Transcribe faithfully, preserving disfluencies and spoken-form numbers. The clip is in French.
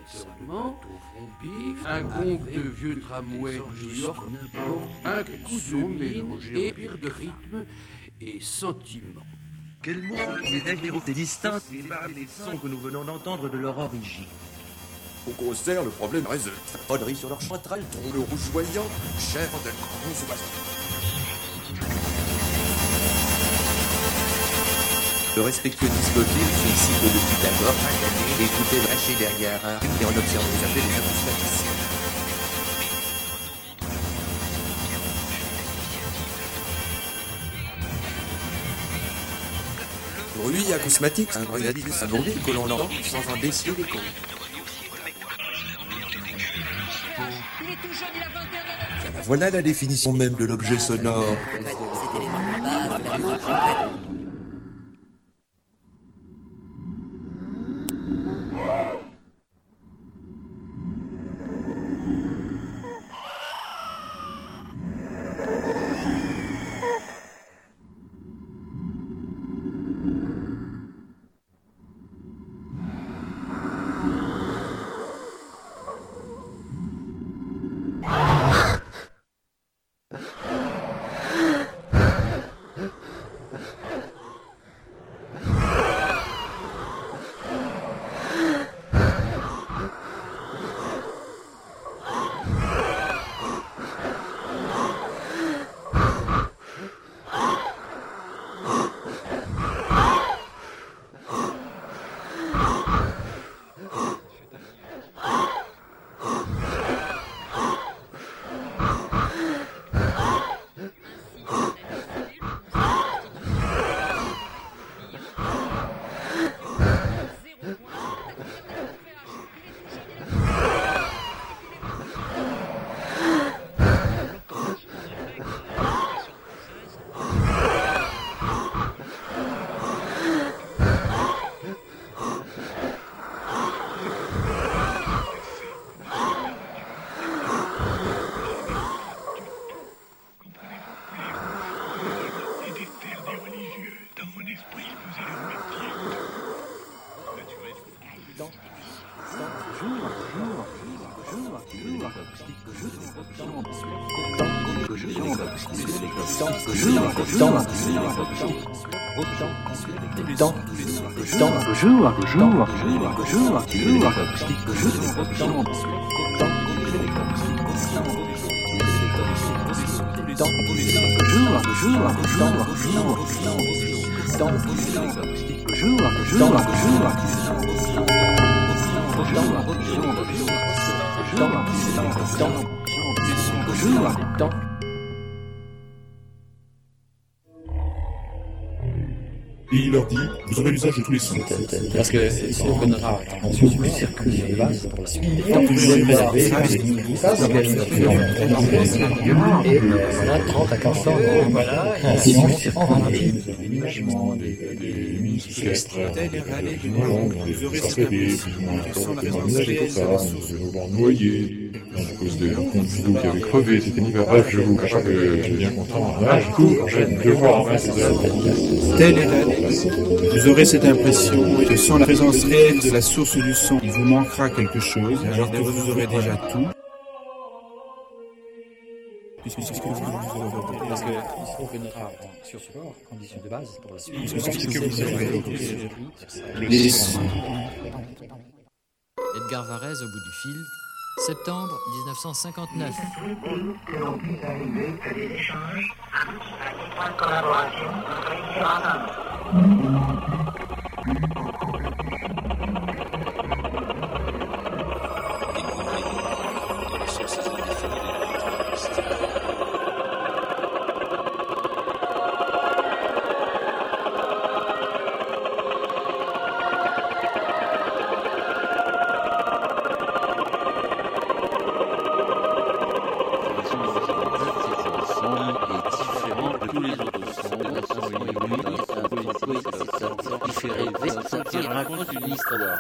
seulement, un gong de vieux tramway New York, un coup de mine et pire de rythme et sentiment. Quel mot est distinct des sons que nous venons d'entendre de leur origine. Au concert, le problème reste la broderie sur leur chantal, le rougeoyant, chair de grosse oiseau. Le respectueux discothèque félicite le Pythagore, écoutez lâcher derrière un et en observant les appels des acousmaticiens. Pour lui, acousmatique, un grenadiste, un bourbier que l'on entend sans en déceler les comptes. Voilà la définition même de l'objet sonore. Et il leur dit, vous aurez l'usage de tous les sons. Parce que c'est une bonne rare attention sur le circuit de base pour la suite. Tant que vous réservez, ça c'est et voilà, trente à quarante ans, voilà, et sinon c'est L'aménagement des ministres extraits, des escapés, plus ou moins complètement aménagés pour ça, de nos bancs noyés, à cause des comptes vidéo qui avaient crevé, c'était l'hiver. Bref, je vous cache pas que j'ai bien content. Là, du coup, quand j'ai devoir enfin ces œuvres. Telle est l'année. Vous aurez cette impression que sans la présence réelle de la source du son, il vous manquera quelque chose, alors que vous aurez déjà tout. Parce que c'est une rare sur support, condition de base pour la suite. Les sons. Edgar Varèse au bout du fil, septembre dix-neuf cent cinquante-neuf. Que l'on puisse arriver que des échanges à des points de collaboration entre les différents raconte une histoire.